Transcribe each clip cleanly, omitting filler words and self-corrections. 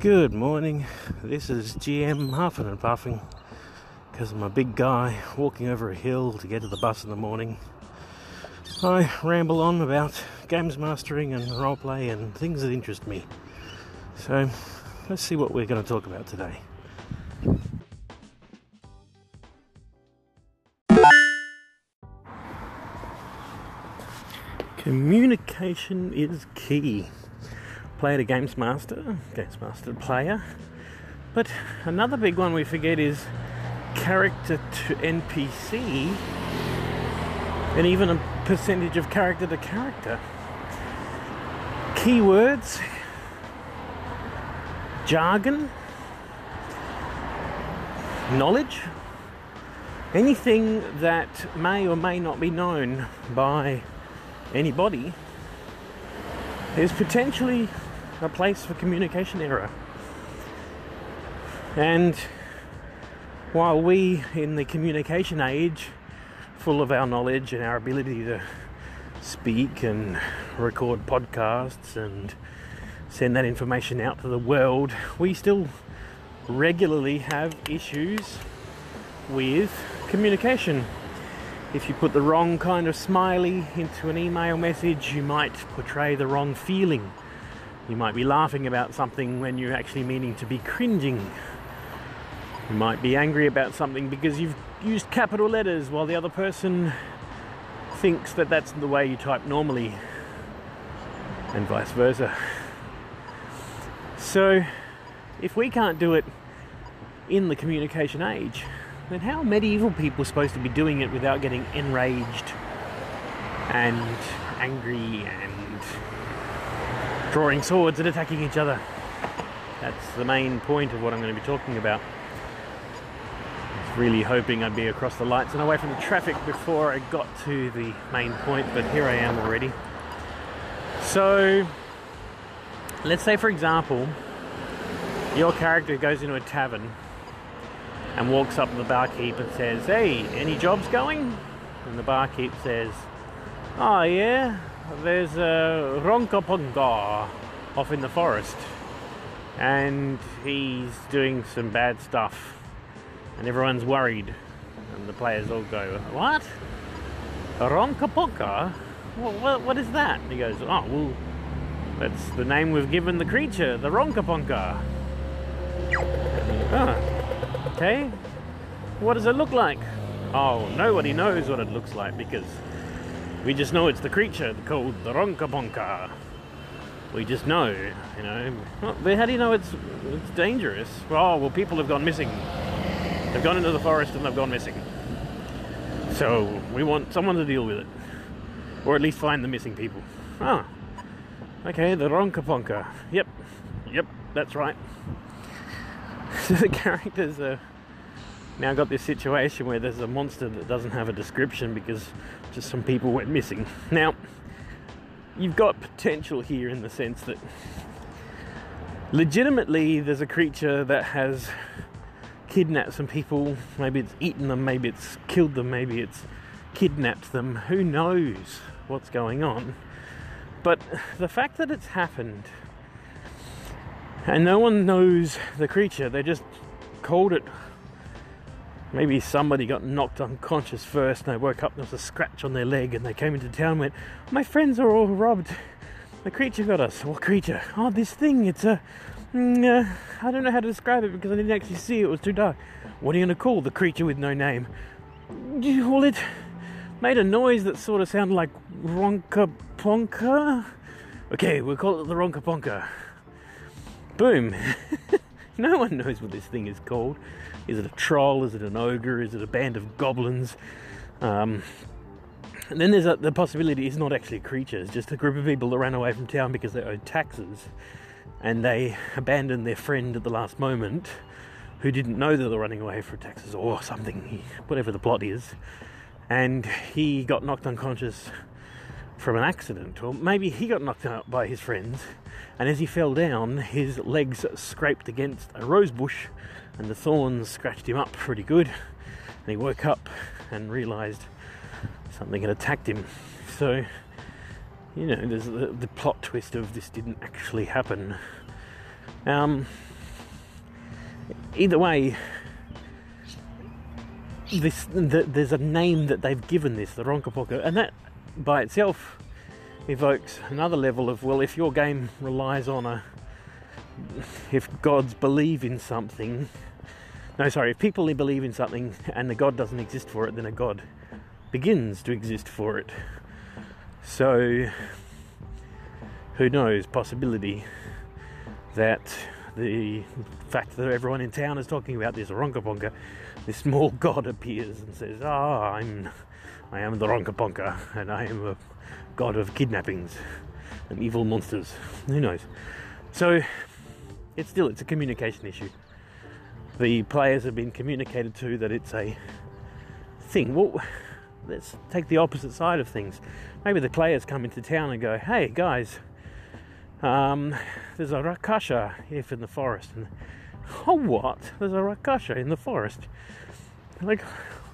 Good morning, this is GM huffing and puffing because I'm a big guy walking over a hill to get to the bus in the morning. I ramble on about games mastering and roleplay and things that interest me. So let's see what we're going to talk about today. Communication is key. Player to Games Master to player. But another big one we forget is character to NPC, and even a percentage of character to character. Keywords, jargon, knowledge, anything that may or may not be known by anybody is potentially a place for communication error. And while we, in the communication age, full of our knowledge and our ability to speak and record podcasts and send that information out to the world, we still regularly have issues with communication. If you put the wrong kind of smiley into an email message, you might portray the wrong feeling. You might be laughing about something when you're actually meaning to be cringing. You might be angry about something because you've used capital letters while the other person thinks that that's the way you type normally, and vice versa. So, if we can't do it in the communication age, then how are medieval people supposed to be doing it without getting enraged and angry and drawing swords and attacking each other? That's the main point of what I'm going to be talking about. I was really hoping I'd be across the lights and away from the traffic before I got to the main point, but here I am already. So, let's say for example, your character goes into a tavern and walks up to the barkeep and says, "Hey, any jobs going?" And the barkeep says, "Oh yeah, there's a Ronkapunka off in the forest, and he's doing some bad stuff, and everyone's worried." And the players all go, "What? A Ronkapunka? What is that?" And he goes, "Oh, well, that's the name we've given the creature, the Ronkapunka." "Oh, okay. What does it look like?" "Oh, nobody knows what it looks like because we just know it's the creature called the Ronkapunka. We just know, you know." "Oh, but how do you know it's dangerous?" Well, people have gone missing. They've gone into the forest and they've gone missing. So we want someone to deal with it, or at least find the missing people." "Oh, okay, the Ronkapunka. Yep, that's right." So the characters are now got this situation where there's a monster that doesn't have a description because just some people went missing. Now, you've got potential here in the sense that legitimately there's a creature that has kidnapped some people. Maybe it's eaten them, maybe it's killed them, maybe it's kidnapped them. Who knows what's going on? But the fact that it's happened and no one knows the creature, they just called it. Maybe somebody got knocked unconscious first and they woke up and there was a scratch on their leg and they came into town and went, "My friends are all robbed. The creature got us." "What creature?" "Oh, this thing. It's I don't know how to describe it because I didn't actually see it. It was too dark." "What are you going to call the creature with no name?" "Well, it made a noise that sort of sounded like Ronkapunka." "Okay, we'll call it the Ronkapunka." Boom. No one knows what this thing is called. Is it a troll? Is it an ogre? Is it a band of goblins? And then there's the possibility it's not actually a creature. It's just a group of people that ran away from town because they owed taxes. And they abandoned their friend at the last moment who didn't know that they were running away for taxes or something, whatever the plot is. And he got knocked unconscious from an accident, or maybe he got knocked out by his friends, and as he fell down his legs scraped against a rose bush and the thorns scratched him up pretty good, and he woke up and realised something had attacked him. So you know, there's the plot twist of this didn't actually happen. either way, there's a name that they've given this, the Ronkaponka, and that by itself evokes another level of, well, if your game relies on if gods believe in something, if people believe in something and the god doesn't exist for it, then a god begins to exist for it. So, who knows, possibility that the fact that everyone in town is talking about this Ronkaponka, this small god appears and says, I am the Ronkaponka, and I am a god of kidnappings and evil monsters. Who knows? So, it's a communication issue. The players have been communicated to that it's a thing. Well, let's take the opposite side of things. Maybe the players come into town and go, hey guys, there's a Rakasha here in the forest. And, oh, what? There's a Rakasha in the forest? Like,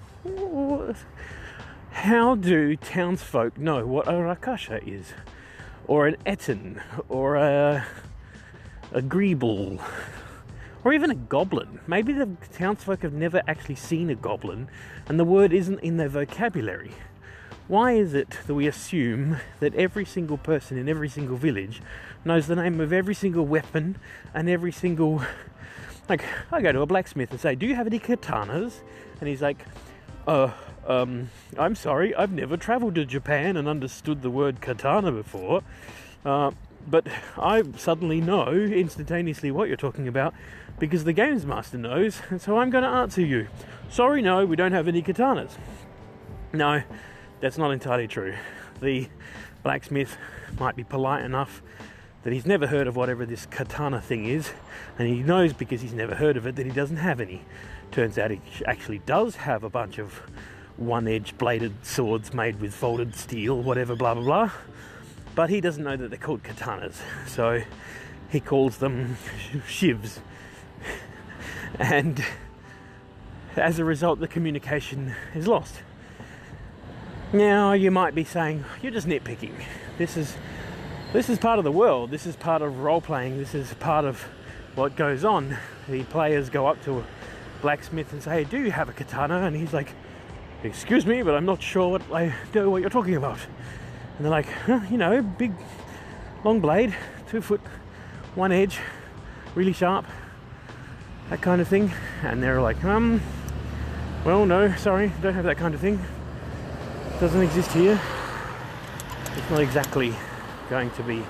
how do townsfolk know what a Rakasha is? Or an Etten? Or a Greeble? Or even a goblin? Maybe the townsfolk have never actually seen a goblin and the word isn't in their vocabulary. Why is it that we assume that every single person in every single village knows the name of every single weapon and every single... Like, I go to a blacksmith and say, do you have any katanas? And he's like, I'm sorry, I've never travelled to Japan and understood the word katana before. But I suddenly know instantaneously what you're talking about because the games master knows, and so I'm going to answer you. Sorry, no, we don't have any katanas. No, that's not entirely true. The blacksmith might be polite enough that he's never heard of whatever this katana thing is, and he knows because he's never heard of it that he doesn't have any. Turns out he actually does have a bunch of one-edged bladed swords made with folded steel, whatever, blah blah blah. But he doesn't know that they're called katanas, so he calls them shivs. And as a result, the communication is lost. Now, you might be saying, you're just nitpicking. This is part of the world. This is part of role-playing. This is part of what goes on. The players go up to a blacksmith and say, hey, do you have a katana? And he's like, excuse me, but I'm not sure what you're talking about. And they're like, big, long blade, 2 foot, one edge, really sharp, that kind of thing. And they're like, well, no, sorry, don't have that kind of thing. Doesn't exist here. It's not exactly going to be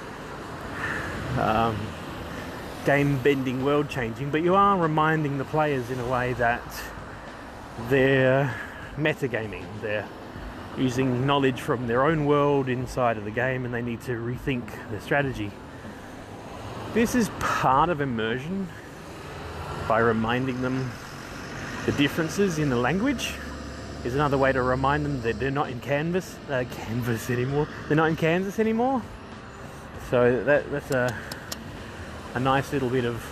game-bending, world-changing, but you are reminding the players in a way that they're metagaming. They're using knowledge from their own world inside of the game, and they need to rethink their strategy. This is part of immersion by reminding them the differences in the language. Is another way to remind them that they're not in Kansas anymore. They're not in Kansas anymore. So that's a nice little bit of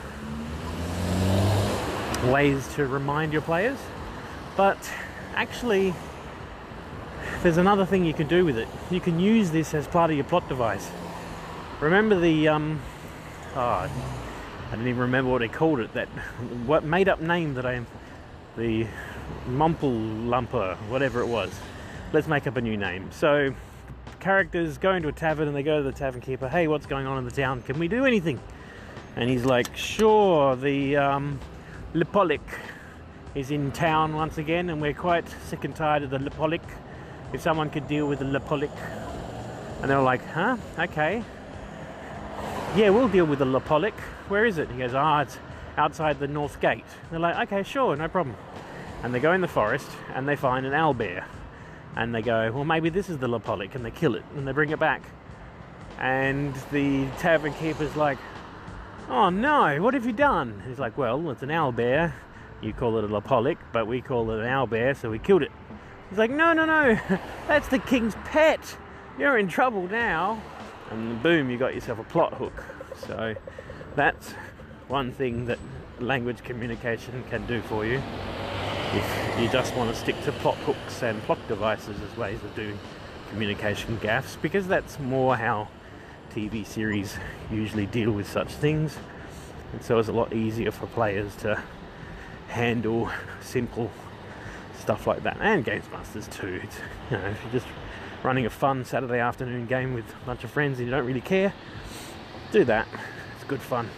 ways to remind your players. But actually, there's another thing you can do with it. You can use this as part of your plot device. Remember the I didn't even remember what they called it. What made up name that the Mumple Lumper, whatever it was. Let's make up a new name. So characters go into a tavern and they go to the tavern keeper. Hey, what's going on in the town? Can we do anything? And he's like, sure. The Lipolic is in town once again, and we're quite sick and tired of the Lipolic. If someone could deal with the Lipolic. And they're like, huh? Okay. Yeah, we'll deal with the Lipolic. Where is it? He goes, it's outside the north gate. And they're like, okay, sure, no problem. And they go in the forest and they find an owlbear. And they go, well, maybe this is the Lipolic, and they kill it and they bring it back. And the tavern keeper's like, oh no, what have you done? He's like, well, it's an owlbear. You call it a Lipolic, but we call it an owlbear, so we killed it. He's like, no, that's the king's pet. You're in trouble now. And boom, you got yourself a plot hook. So that's one thing that language communication can do for you. If you just want to stick to plot hooks and plot devices as ways of doing communication gaffes, because that's more how TV series usually deal with such things. And so it's a lot easier for players to handle simple stuff like that, and Games Masters too. It's, you know, if you're just running a fun Saturday afternoon game with a bunch of friends and you don't really care, do that. It's good fun.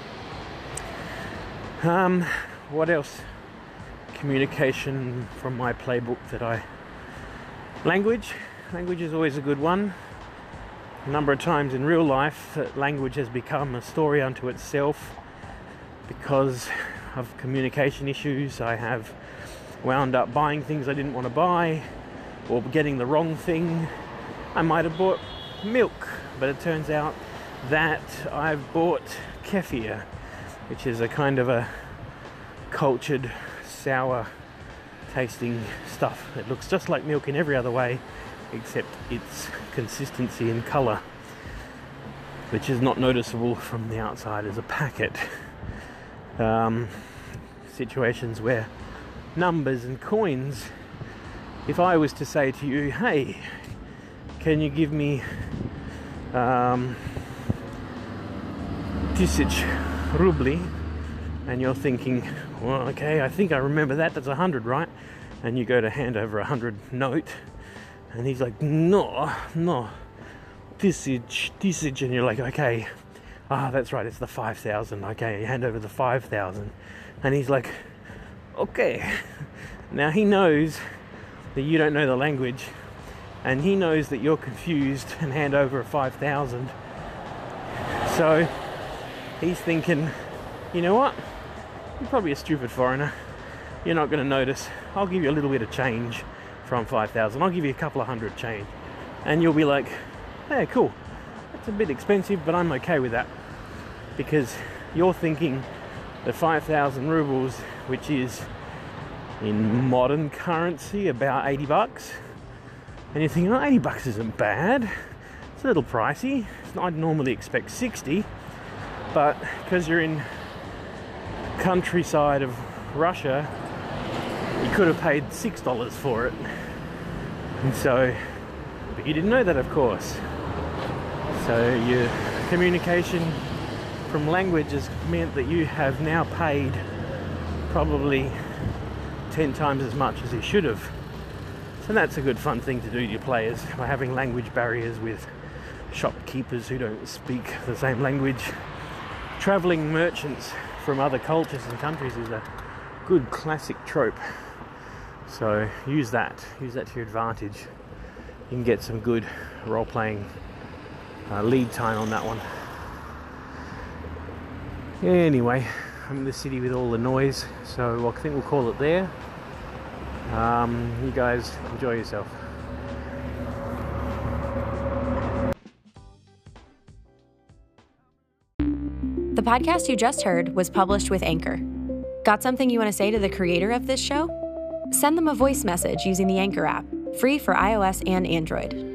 What else? Communication from my playbook Language is always a good one. A number of times in real life that language has become a story unto itself because of communication issues. I have wound up buying things I didn't want to buy, or getting the wrong thing. I might have bought milk, but it turns out that I've bought kefir, which is a kind of a cultured, sour tasting stuff. It looks just like milk in every other way, except its consistency and colour, which is not noticeable from the outside as a packet. Situations where numbers and coins, if I was to say to you, hey, can you give me 1000 rubli, and you're thinking, well, okay, I think I remember that's 100, right? And you go to hand over 100 note, and he's like, no, this is, and you're like, okay, that's right, it's the 5,000. Okay, you hand over the 5,000, and he's like, okay. Now he knows that you don't know the language, and he knows that you're confused and hand over a 5,000. So he's thinking, you know what? You're probably a stupid foreigner. You're not going to notice. I'll give you a little bit of change from 5,000. I'll give you a couple of hundred change. And you'll be like, hey, cool. That's a bit expensive, but I'm okay with that. Because you're thinking the 5,000 rubles, which is in modern currency about 80 bucks. And you're thinking, oh, 80 bucks isn't bad. It's a little pricey. I'd normally expect 60. But because you're in countryside of Russia, you could have paid $6 for it. And so, but you didn't know that, of course. So your communication from language has meant that you have now paid probably 10 times as much as you should have. So that's a good fun thing to do to your players, by having language barriers with shopkeepers who don't speak the same language. Travelling merchants from other cultures and countries is a good classic trope. So use that to your advantage. You can get some good role-playing lead time on that one. Anyway, I'm in the city with all the noise, so I think we'll call it there. You guys enjoy yourself. The podcast you just heard was published with Anchor. Got something you want to say to the creator of this show? Send them a voice message using the Anchor app, free for iOS and Android.